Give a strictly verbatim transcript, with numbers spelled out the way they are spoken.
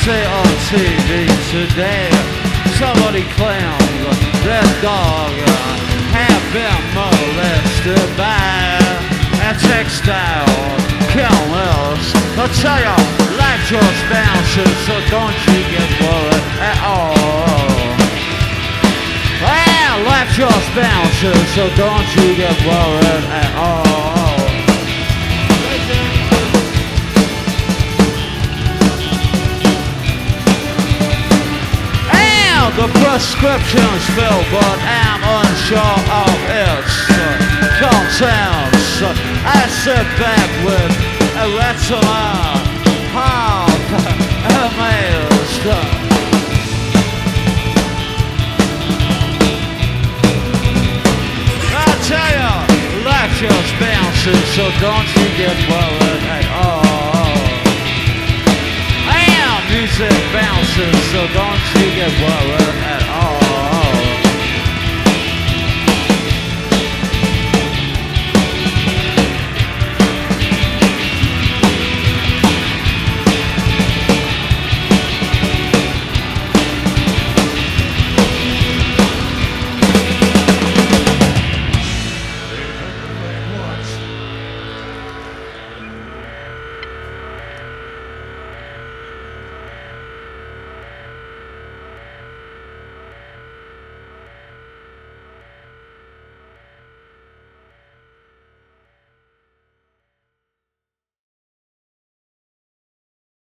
say on T V today, somebody claims their dog had been molested by a textile chemist. I tell you, life just bounces, so don't you get worried at all. Well, life just bounces, so don't you get worried at all. The prescription's filled, but I'm unsure of its contents. I sit back with a retina, half amazed. I tell you, life just bounces, so don't you get worried at all. Music bounces, so don't you get worried at all.